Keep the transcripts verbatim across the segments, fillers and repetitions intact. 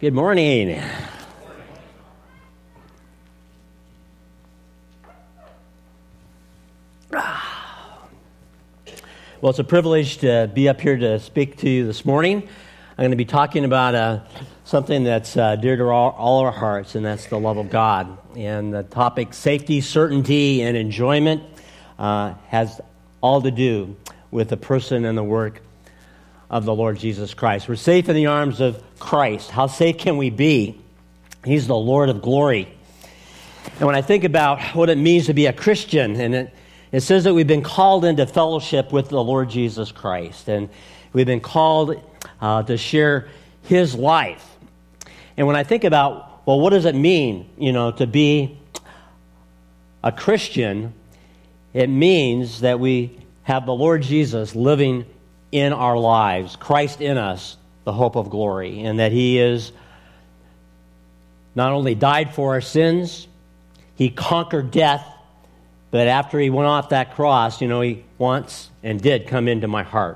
Good morning. Well, it's a privilege to be up here to speak to you this morning. I'm going to be talking about uh, something that's uh, dear to all, all our hearts, and that's the love of God. And the topic, safety, certainty, and enjoyment, uh, has all to do with the person and the work of the Lord Jesus Christ. We're safe in the arms of Christ. How safe can we be? He's the Lord of glory. And when I think about what it means to be a Christian, and it, it says that we've been called into fellowship with the Lord Jesus Christ, and we've been called uh, to share His life. And when I think about, well, what does it mean, you know, to be a Christian? It means that we have the Lord Jesus living in our lives, Christ in us, the hope of glory, and that He is not only died for our sins, He conquered death, but after He went off that cross, you know, He wants and did come into my heart.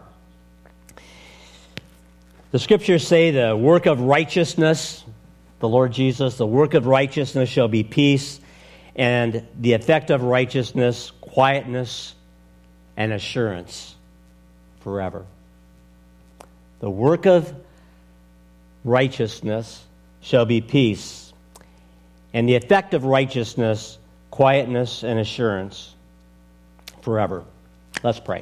The Scriptures say the work of righteousness, the Lord Jesus, the work of righteousness shall be peace, and the effect of righteousness, quietness, and assurance forever. The work of righteousness shall be peace, and the effect of righteousness, quietness, and assurance forever. Let's pray.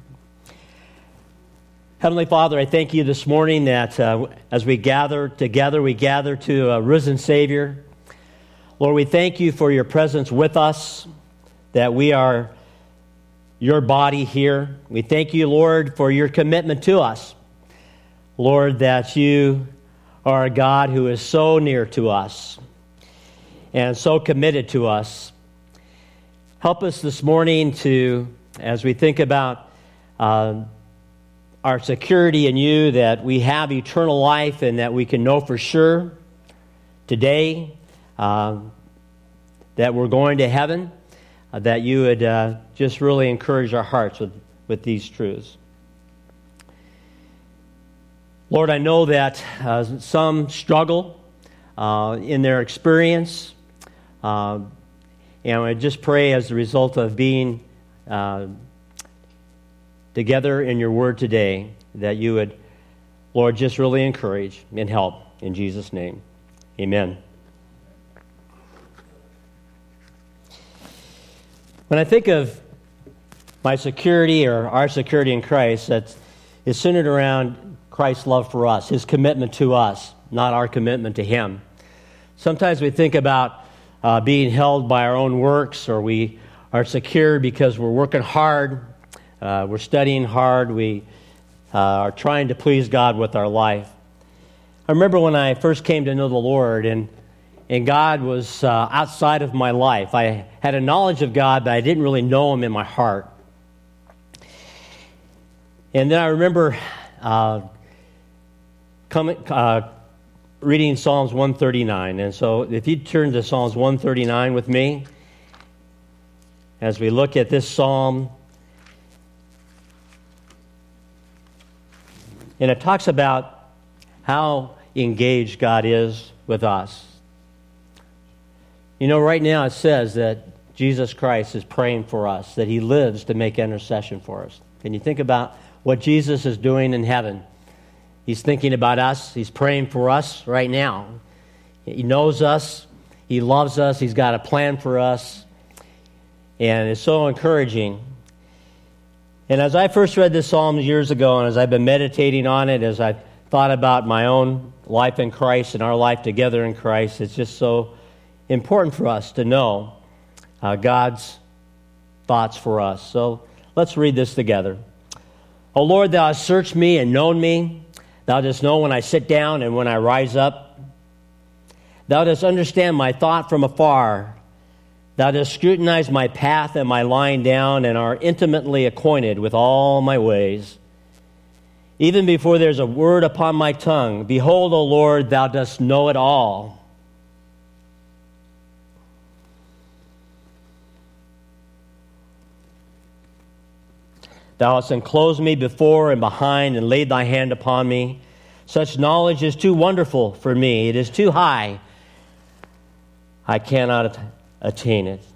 Heavenly Father, I thank You this morning that uh, as we gather together, we gather to a risen Savior. Lord, we thank You for Your presence with us, that we are Your body here. We thank You, Lord, for Your commitment to us. Lord, that You are a God who is so near to us and so committed to us. Help us this morning to, as we think about uh, our security in You, that we have eternal life and that we can know for sure today uh, that we're going to heaven, uh, that You would uh, just really encourage our hearts with, with these truths. Lord, I know that uh, some struggle uh, in their experience, uh, and I just pray as a result of being uh, together in Your Word today, that You would, Lord, just really encourage and help. In Jesus' name, amen. When I think of my security or our security in Christ, that's, it's centered around Christ's love for us, His commitment to us, not our commitment to Him. Sometimes we think about uh, being held by our own works, or we are secure because we're working hard, uh, we're studying hard, we uh, are trying to please God with our life. I remember when I first came to know the Lord, and and God was uh, outside of my life. I had a knowledge of God, but I didn't really know Him in my heart. And then I remember uh, coming, uh, reading Psalms one thirty-nine. And so if you turn to Psalms one thirty-nine with me, as we look at this psalm, and it talks about how engaged God is with us. You know, right now it says that Jesus Christ is praying for us, that He lives to make intercession for us. Can you think about what Jesus is doing in heaven? He's thinking about us. He's praying for us right now. He knows us. He loves us. He's got a plan for us. And it's so encouraging. And as I first read this psalm years ago, and as I've been meditating on it, as I thought about my own life in Christ and our life together in Christ, it's just so important for us to know uh, God's thoughts for us. So let's read this together. O Lord, Thou hast searched me and known me. Thou dost know when I sit down and when I rise up. Thou dost understand my thought from afar. Thou dost scrutinize my path and my lying down, and are intimately acquainted with all my ways. Even before there's a word upon my tongue, behold, O Lord, Thou dost know it all. Thou hast enclosed me before and behind, and laid Thy hand upon me. Such knowledge is too wonderful for me. It is too high. I cannot attain it.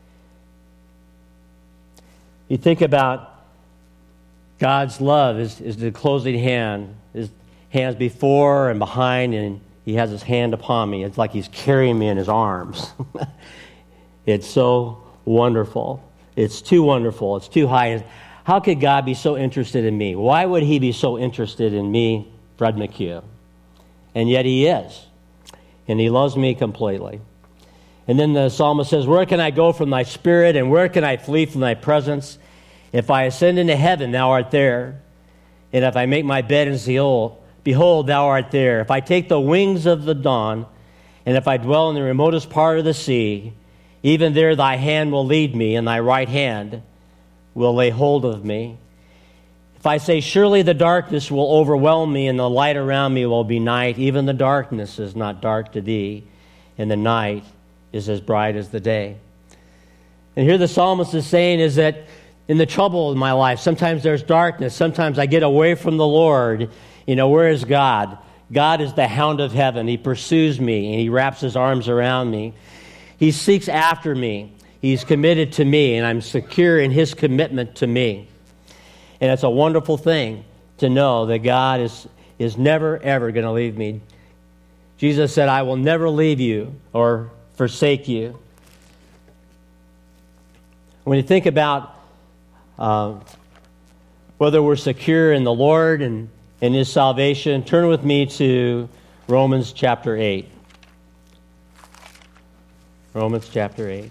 You think about God's love is, is the closing hand. His hands before and behind, and he has his hand upon me. It's like he's carrying me in his arms. It's so wonderful. It's too wonderful. It's too high. How could God be so interested in me? Why would he be so interested in me, Fred McHugh? And yet he is. And he loves me completely. And then the psalmist says, where can I go from thy spirit, and where can I flee from thy presence? If I ascend into heaven, thou art there. And if I make my bed in Sheol, behold, thou art there. If I take the wings of the dawn, and if I dwell in the remotest part of the sea, even there thy hand will lead me, and thy right hand will lay hold of me. If I say, surely the darkness will overwhelm me, and the light around me will be night, even the darkness is not dark to thee, and the night is as bright as the day. And here the psalmist is saying is that in the trouble of my life, sometimes there's darkness, sometimes I get away from the Lord. You know, where is God? God is the hound of heaven. He pursues me, and he wraps his arms around me. He seeks after me. He's committed to me, and I'm secure in his commitment to me. And it's a wonderful thing to know that God is, is never, ever going to leave me. Jesus said, I will never leave you or forsake you. When you think about uh, whether we're secure in the Lord and in his salvation, turn with me to Romans chapter eight. Romans chapter eight.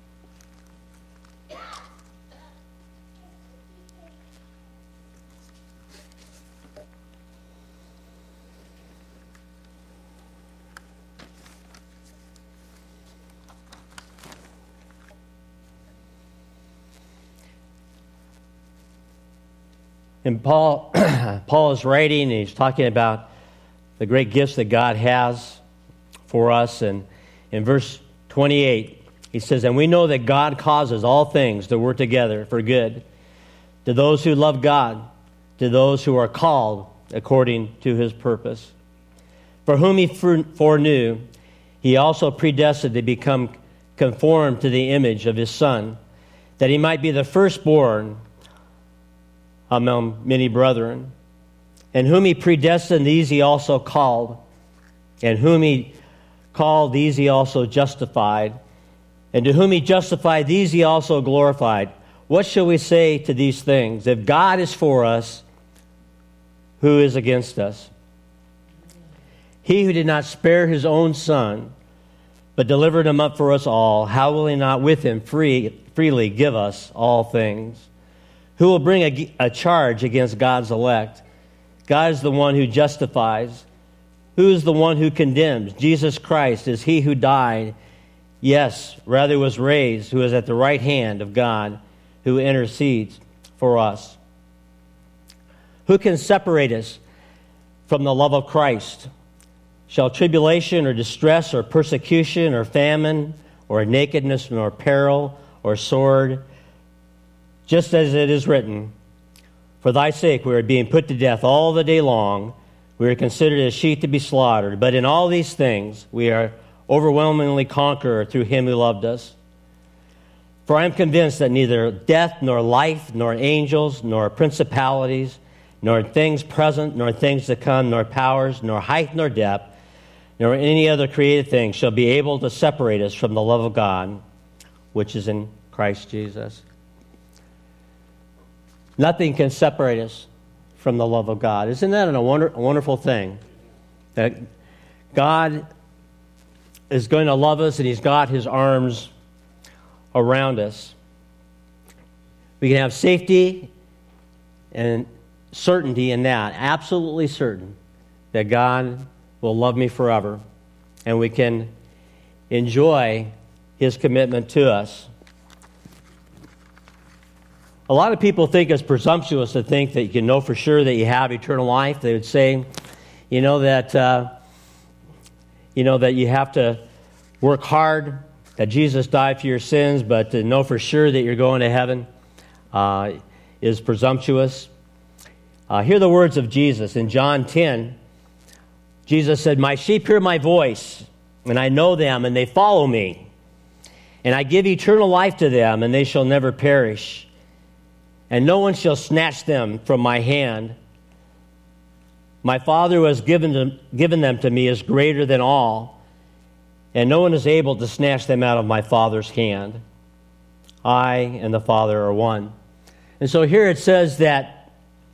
And Paul, Paul is writing, and he's talking about the great gifts that God has for us. And in verse twenty-eight, he says, and we know that God causes all things to work together for good to those who love God, to those who are called according to his purpose. For whom he foreknew, he also predestined to become conformed to the image of his Son, that he might be the firstborn among many brethren. And whom he predestined, these he also called. And whom he called, these he also justified. And to whom he justified, these he also glorified. What shall we say to these things? If God is for us, who is against us? He who did not spare his own Son, but delivered him up for us all, how will he not with him free, freely give us all things? Who will bring a, a charge against God's elect? God is the one who justifies. Who is the one who condemns? Jesus Christ is he who died, yes, rather was raised, who is at the right hand of God, who intercedes for us. Who can separate us from the love of Christ? Shall tribulation or distress or persecution or famine or nakedness nor peril or sword? Just as it is written, for thy sake we are being put to death all the day long. We are considered as sheep to be slaughtered. But in all these things we are overwhelmingly conqueror through him who loved us. For I am convinced that neither death nor life, nor angels, nor principalities, nor things present, nor things to come, nor powers, nor height, nor depth, nor any other created thing shall be able to separate us from the love of God, which is in Christ Jesus. Nothing can separate us from the love of God. Isn't that a, wonder, a wonderful thing? That God is going to love us, and he's got his arms around us. We can have safety and certainty in that, absolutely certain that God will love me forever, and we can enjoy his commitment to us. A lot of people think it's presumptuous to think that you can know for sure that you have eternal life. They would say, you know, that uh, you know that you have to work hard, that Jesus died for your sins, but to know for sure that you're going to heaven uh, is presumptuous. Uh, hear the words of Jesus in John ten, Jesus said, "My sheep hear my voice, and I know them, and they follow me. And I give eternal life to them, and they shall never perish. And no one shall snatch them from my hand. My Father who has given them, given them to me is greater than all, and no one is able to snatch them out of my Father's hand. I and the Father are one." And so here it says that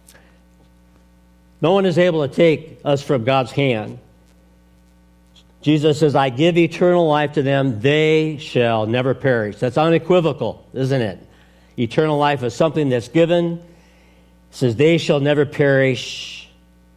no one is able to take us from God's hand. Jesus says, "I give eternal life to them, they shall never perish." That's unequivocal, isn't it? Eternal life is something that's given. It says, "They shall never perish,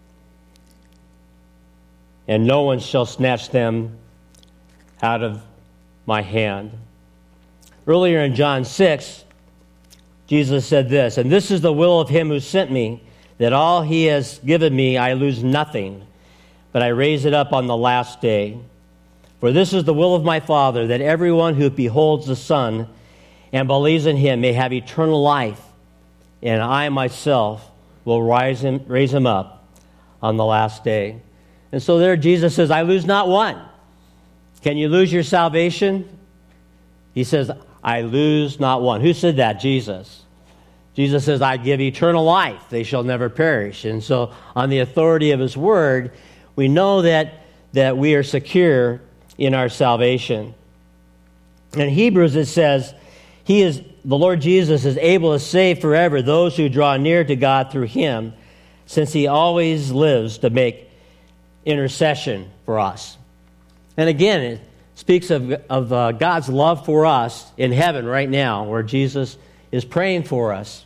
and no one shall snatch them out of my hand." Earlier in John six, Jesus said this, "And this is the will of him who sent me, that all he has given me I lose nothing, but I raise it up on the last day. For this is the will of my Father, that everyone who beholds the Son and believes in him may have eternal life, and I myself will rise him, raise him up on the last day." And so there Jesus says, "I lose not one." Can you lose your salvation? He says, "I lose not one." Who said that? Jesus. Jesus says, "I give eternal life. They shall never perish." And so on the authority of his word, we know that, that we are secure in our salvation. In Hebrews it says, He is the Lord Jesus is able to save forever those who draw near to God through him, since he always lives to make intercession for us. And again, it speaks of, of uh, God's love for us in heaven right now, where Jesus is praying for us.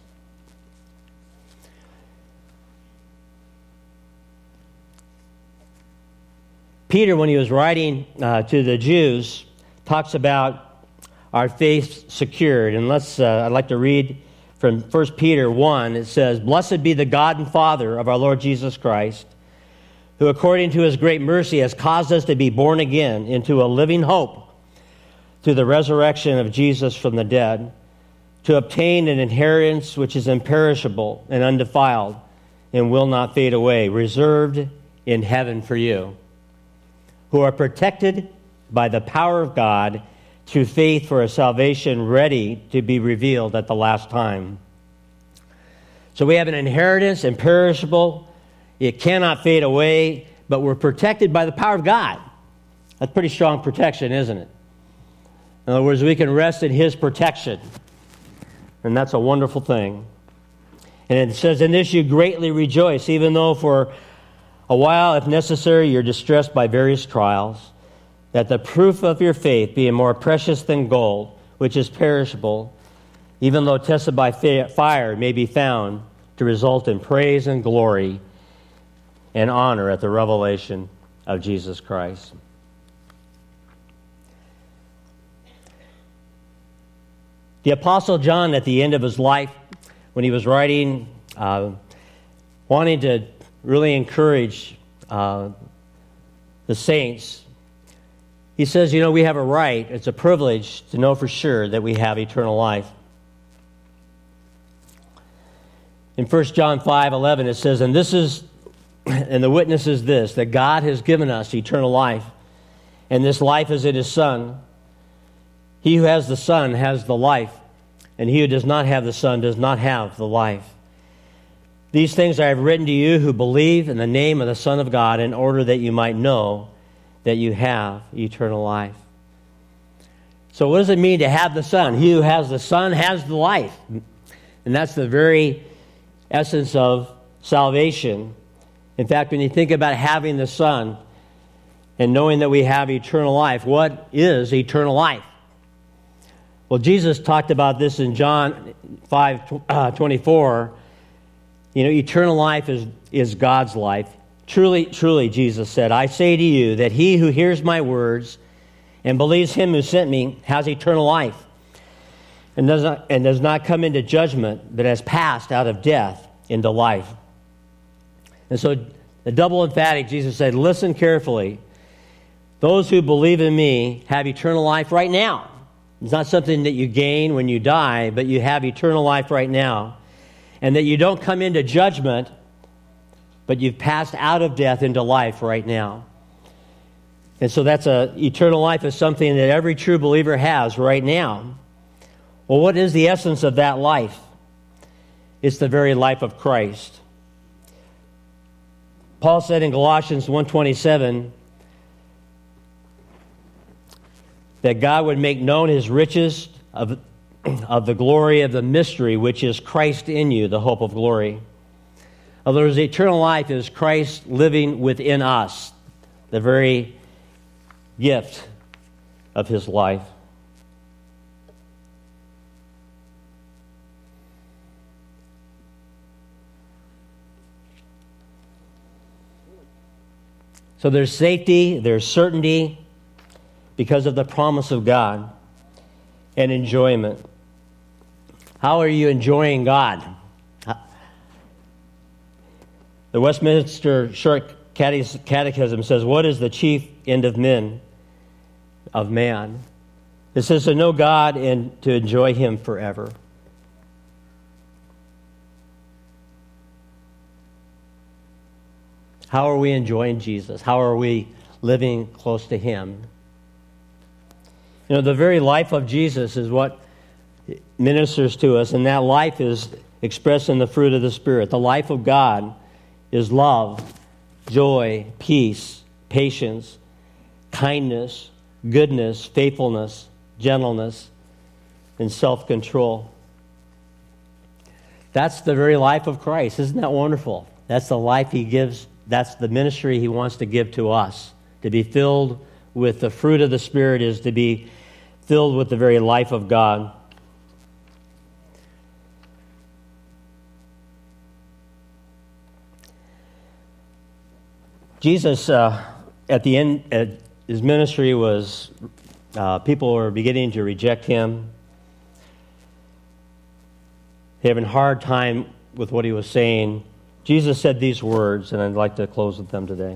Peter, when he was writing uh, to the Jews, talks about our faith secured. And let's uh, I'd like to read from First Peter one. It says, "Blessed be the God and Father of our Lord Jesus Christ, who according to his great mercy has caused us to be born again into a living hope through the resurrection of Jesus from the dead, to obtain an inheritance which is imperishable and undefiled and will not fade away, reserved in heaven for you, who are protected by the power of God through faith for a salvation ready to be revealed at the last time." So we have an inheritance, imperishable. It cannot fade away, but we're protected by the power of God. That's pretty strong protection, isn't it? In other words, we can rest in his protection, and that's a wonderful thing. And it says, "In this you greatly rejoice, even though for a while, if necessary, you're distressed by various trials, that the proof of your faith, being more precious than gold, which is perishable, even though tested by fire, may be found to result in praise and glory and honor at the revelation of Jesus Christ." The Apostle John, at the end of his life, when he was writing, uh, wanting to really encourage uh, the saints, he says, you know, we have a right, it's a privilege to know for sure that we have eternal life. In First John five eleven, it says, "And this is, and the witness is this, that God has given us eternal life, and this life is in his Son. He who has the Son has the life, and he who does not have the Son does not have the life. These things I have written to you who believe in the name of the Son of God, in order that you might know that you have eternal life." So what does it mean to have the Son? He who has the Son has the life. And that's the very essence of salvation. In fact, when you think about having the Son and knowing that we have eternal life, what is eternal life? Well, Jesus talked about this in John five twenty-four. You know, eternal life is, is God's life. Truly, truly, Jesus said, "I say to you that he who hears my words and believes him who sent me has eternal life, and does not, and does not come into judgment, but has passed out of death into life." And so the double emphatic, Jesus said, listen carefully. Those who believe in me have eternal life right now. It's not something that you gain when you die, but you have eternal life right now. And that you don't come into judgment, but you've passed out of death into life right now. And so that's a eternal life is something that every true believer has right now. Well, what is the essence of that life? It's the very life of Christ. Paul said in Galatians one twenty-seven that God would make known his riches of, of the glory of the mystery, which is Christ in you, the hope of glory. In other words, eternal life is Christ living within us, the very gift of his life. So there's safety, there's certainty because of the promise of God, and enjoyment. How are you enjoying God? The Westminster Short Catechism says, what is the chief end of men, of man? It says to know God and to enjoy him forever. How are we enjoying Jesus? How are we living close to him? You know, the very life of Jesus is what ministers to us, and that life is expressed in the fruit of the Spirit. The life of God is love, joy, peace, patience, kindness, goodness, faithfulness, gentleness, and self-control. That's the very life of Christ. Isn't that wonderful? That's the life he gives. That's the ministry he wants to give to us. To be filled with the fruit of the Spirit is to be filled with the very life of God. Jesus, uh, at the end, uh, his ministry was, uh, people were beginning to reject him, having a hard time with what he was saying. Jesus said these words, and I'd like to close with them today.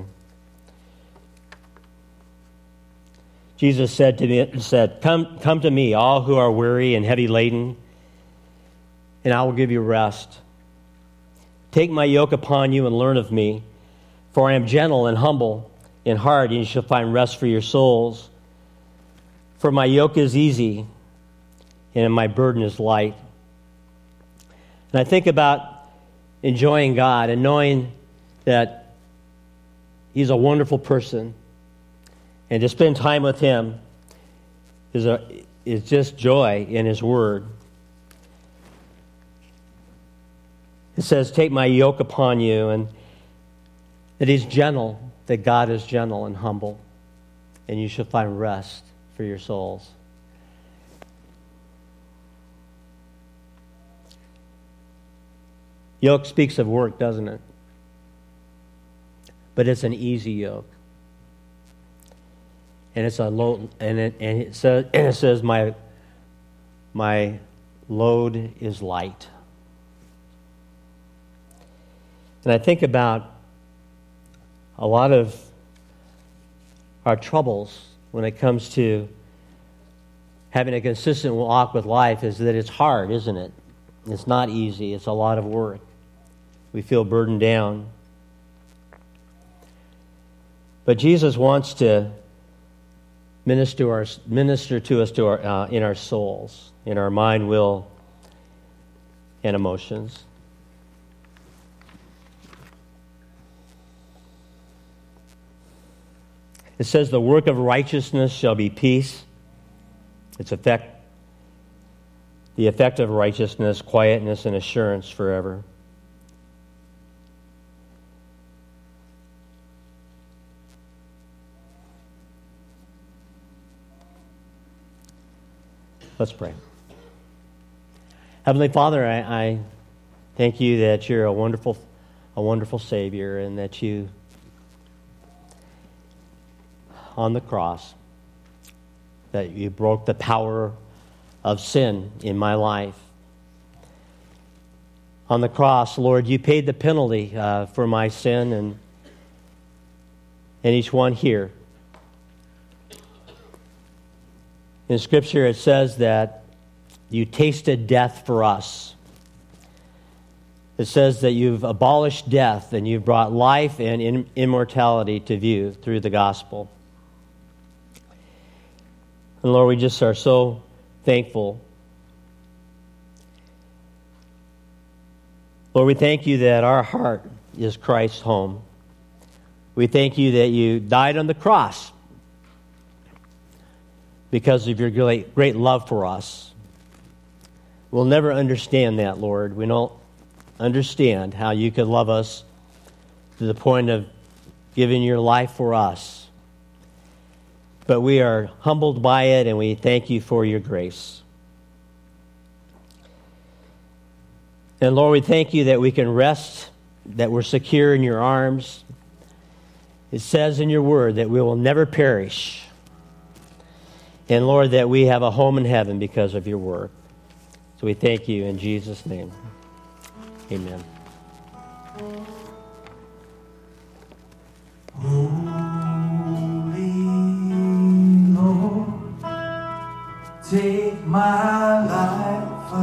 Jesus said to me, said, "Come, come to me, all who are weary and heavy laden, and I will give you rest. Take my yoke upon you and learn of me, for I am gentle and humble in heart, and you shall find rest for your souls. For my yoke is easy, and my burden is light." And I think about enjoying God and knowing that he's a wonderful person, and to spend time with him is a is just joy in his word. It says, "Take my yoke upon you," and that he's gentle, that God is gentle and humble, and you shall find rest for your souls. Yoke speaks of work, doesn't it? But it's an easy yoke. And it's a low, and it, and it says, and it says, my, my load is light. And I think about a lot of our troubles when it comes to having a consistent walk with life is that it's hard, isn't it? It's not easy. It's a lot of work. We feel burdened down. But Jesus wants to minister, our, minister to us to our, uh, in our souls, in our mind, will, and emotions. It says, "The work of righteousness shall be peace." Its effect, the effect of righteousness, quietness, and assurance forever. Let's pray. Heavenly Father, I, I thank you that you're a wonderful, a wonderful Savior, and that you, on the cross, that you broke the power of sin in my life. On the cross, Lord, you paid the penalty uh, for my sin, and and each one here. In Scripture, it says that you tasted death for us. It says that you've abolished death and you've brought life and in- immortality to view through the gospel. And Lord, we just are so thankful. Lord, we thank you that our heart is Christ's home. We thank you that you died on the cross because of your great, great love for us. We'll never understand that, Lord. We don't understand how you could love us to the point of giving your life for us. But we are humbled by it, and we thank you for your grace. And Lord, we thank you that we can rest, that we're secure in your arms. It says in your word that we will never perish. And Lord, that we have a home in heaven because of your word. So we thank you in Jesus' name. Amen. Holy Lord, take my life.